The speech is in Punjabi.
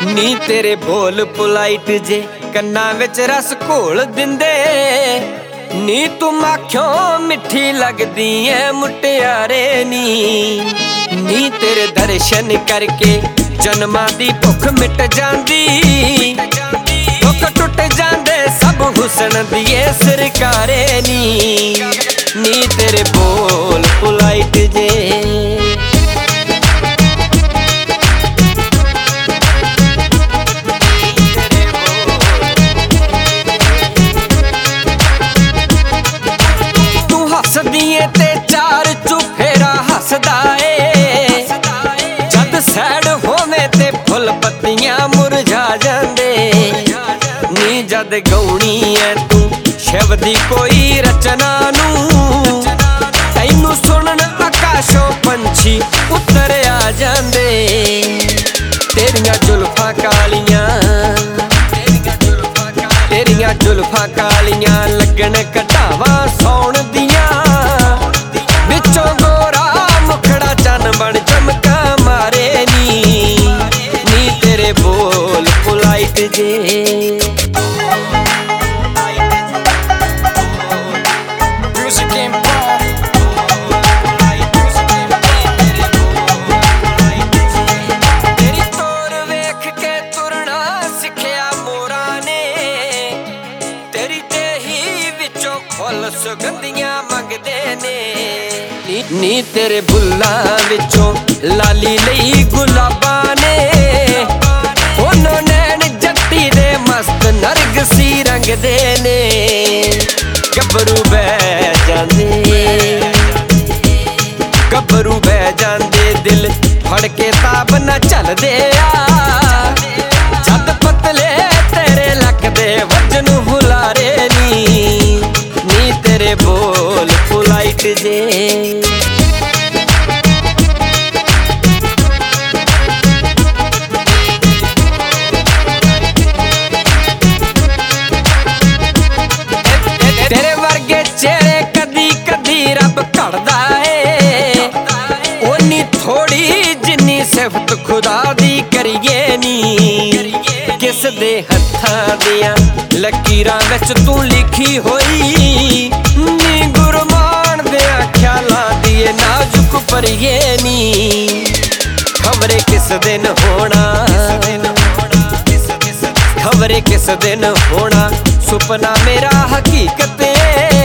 ਨੀ ਤੇਰੇ ਬੋਲ ਪੁਲਾਈਟ ਜੇ ਕੰਨਾਂ ਵਿੱਚ ਰਸ ਘੋਲ ਦਿੰਦੇ। ਨੀ ਤੂੰ ਆਖਿਓ ਮਿੱਠੀ ਲੱਗਦੀ ਐ ਮੁਟਿਆਰੇ ਨੀ ਤੇਰੇ ਦਰਸ਼ਨ ਕਰਕੇ ਜਨਮਾਂ ਦੀ ਭੁੱਖ ਮਿਟ ਜਾਂਦੀ। ਦੁੱਖ ਟੁੱਟ ਜਾਂਦੇ ਸਭ ਹੁਸਨ ਦੀਏ ਸਰਕਾਰੇ ਨੀ ਤੇਰੇ ਬੋਲ ਪੁਲਾਈਟ ਜੇ। ਹੱਸਦੀ ਏ ਤੇ ਚਾਰ ਚੁਫੇਰਾ ਹੱਸਦਾ ਏ। ਜਦ ਸੈਡ ਹੋਵੇ ਤੇ ਫੁੱਲ ਪੱਤੀਆਂ ਮੁਰਝਾ ਜਾਂਦੇ। ਨੀ ਜਦ ਗਾਉਣੀ ਐ ਤੂੰ ਸ਼ਿਵ ਦੀ ਕੋਈ ਰਚਨਾ ਨੂੰ, ਤੈਨੂੰ ਸੁਣਨ ਆਕਾਸ਼ੋਂ ਪੰਛੀ ਉੱਤਰ ਆ ਜਾਂਦੇ। ਤੇਰੀਆਂ ਜ਼ੁਲਫਾਂ ਕਾਲੀਆਂ, ਤੇਰੀਆਂ ਜ਼ੁਲਫਾਂ ਕਾਲੀਆਂ ਲੱਗਣ ਘਟਾਵਾਂ ਸੌਣ ਦੀਆਂ। ਵਿੱਚੋਂ ਗੋਰਾ ਮੁਖੜਾ ਚੰਨ ਬਣ ਚਮਕਾਂ ਮਾਰੇ ਨੀ ਤੇਰੇ ਬੋਲ ਪੁਲਾਈਟ ਜੇ। ਤੇਰੀ ਤੋਰ ਵੇਖ ਕੇ ਤੁਰਨਾ ਸਿੱਖਿਆ ਮੋਰਾਂ ਨੇ। ਤੇਰੀ ਦੇਹੀ ਵਿੱਚੋਂ ਫੁੱਲ ਸੁਗੰਧੀਆਂ ਮੰਗਦੇ ਨੇ ਨੀ ਤੇਰੇ ਬੁੱਲਾਂ ਵਿੱਚੋਂ ਲਾਲੀ ਲਈ ਗੁਲਾਬਾਂ ਨੇ। ਉਹਨਾਂ ਨੈਣ ਜੱਟੀ ਦੇ ਮਸਤ ਨਰਗਸੀ ਰੰਗਦੇ ਨੇ। ਗੱਭਰੂ ਬਹਿ ਜਾਂਦੇ, ਗੱਭਰੂ ਬਹਿ ਜਾਂਦੇ ਦਿਲ ਫੜ ਕੇ ਤਾਬ ਨਾ ਚੱਲਦੇ ਆ। ਜਦ ਪਤਲੇ ਤੇਰੇ ਲੱਕ ਦੇ ਵਜਨ ਹੁਲਾਰੇ ਨੀ ਤੇਰੇ ਬੋਲ ਪੁਲਾਈਟ ਜੇ। ਤੇਰੇ ਵਰਗੇ ਚਿਹਰੇ ਕਦੀ ਕਦੀ ਰੱਬ ਘੜਦਾ ਏ। ਓਨੀ ਥੋੜੀ ਜਿੰਨੀ ਸਿਫਤ ਖੁਦਾ ਦੀ ਕਰੀਏ ਨੀ। ਕਿਸ ਦੇ ਹੱਥਾਂ ਦੀਆਂ ਲਕੀਰਾਂ ਵਿੱਚ ਤੂੰ ਲਿਖੀ ਹੋਈ ਨੀ। ਗੁਰਮਾਨ ਦੇ ਖਿਆਲਾਂ ਦੀ ਏ ਨਾਜ਼ੁਕ ਪਰੀਏ ਨੀ। ਖਬਰੇ ਕਿਸ ਦਿਨ ਹੋਣਾ, ਖਬਰੇ ਕਿਸ ਦਿਨ ਹੋਣਾ ਸੁਪਨਾ ਮੇਰਾ ਹਕੀਕਤ ਏ।